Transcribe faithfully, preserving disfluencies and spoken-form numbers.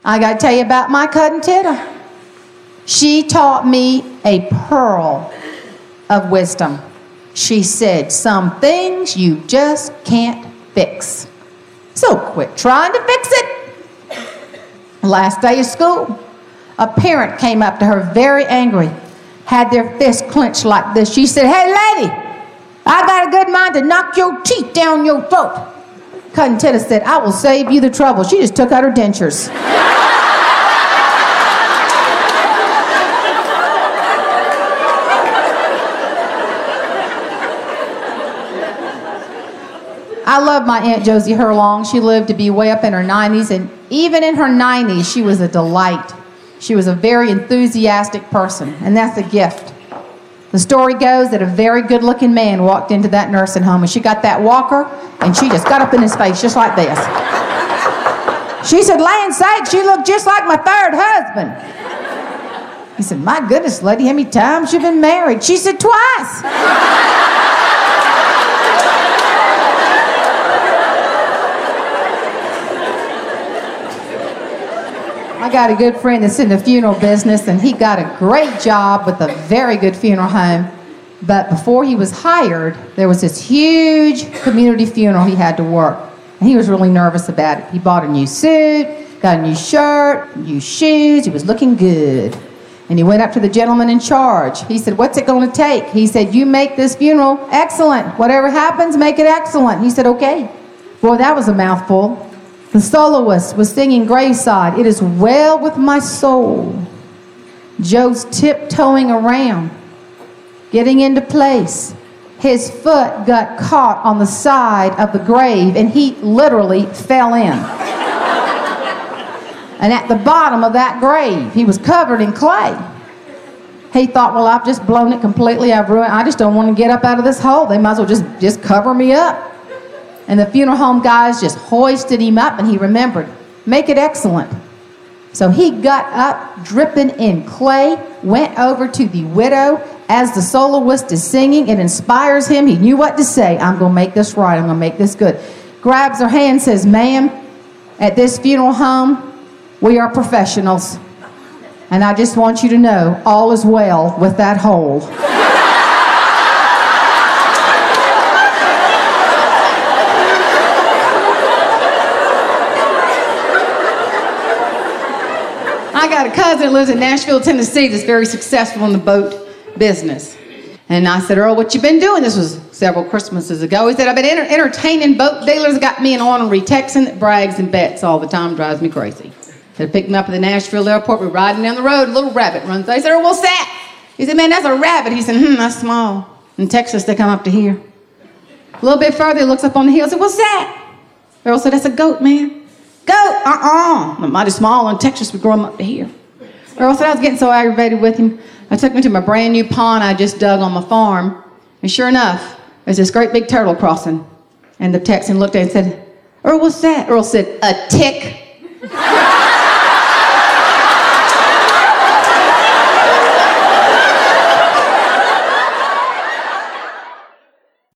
I got to tell you about my cousin Tita. She taught me a pearl of wisdom. She said, some things you just can't fix. So quit trying to fix it. Last day of school, a parent came up to her very angry, had their fist clenched like this. She said, hey lady, I got a good mind to knock your teeth down your throat. Cousin Tita said, I will save you the trouble. She just took out her dentures. I love my Aunt Josie Herlong. She lived to be way up in her nineties, and even in her nineties, she was a delight. She was a very enthusiastic person, and that's a gift. The story goes that a very good-looking man walked into that nursing home, and she got that walker, and she just got up in his face just like this. She said, land sakes, you look just like my third husband. He said, my goodness, lady, how many times you been married? She said, twice. I got a good friend that's in the funeral business, and he got a great job with a very good funeral home. But before he was hired, there was this huge community funeral he had to work. And he was really nervous about it. He bought a new suit, got a new shirt, new shoes. He was looking good. And he went up to the gentleman in charge. He said, what's it going to take? He said, you make this funeral excellent. Whatever happens, make it excellent. He said, okay. Boy, that was a mouthful. The soloist was singing Graveside, it is well with my soul. Joe's tiptoeing around, getting into place. His foot got caught on the side of the grave, and he literally fell in. And at the bottom of that grave, he was covered in clay. He thought, well, I've just blown it completely. I've ruined it. I just don't want to get up out of this hole. They might as well just, just cover me up. And the funeral home guys just hoisted him up, and he remembered, make it excellent. So he got up, dripping in clay, went over to the widow. As the soloist is singing, it inspires him. He knew what to say. I'm going to make this right. I'm going to make this good. Grabs her hand, says, ma'am, at this funeral home, we are professionals. And I just want you to know, all is well with that hole. I got a cousin that lives in Nashville, Tennessee that's very successful in the boat business. And I said, Earl, what you been doing? This was several Christmases ago. He said, I've been enter- entertaining boat dealers. Got me an ornery Texan that brags and bets all the time, drives me crazy. They picked me up at the Nashville airport. We're riding down the road. A little rabbit runs. I said, Earl, what's that? He said, man, that's a rabbit. He said, hmm, that's small. In Texas, they come up to here. A little bit further, he looks up on the hill. I said, what's that? Earl said, that's a goat, man. Goat? Uh-uh. I'm mighty small. In Texas, we grow them up to here. Earl said, I was getting so aggravated with him. I took him to my brand new pond I just dug on my farm. And sure enough, there's this great big turtle crossing. And the Texan looked at it and said, Earl, what's that? Earl said, a tick.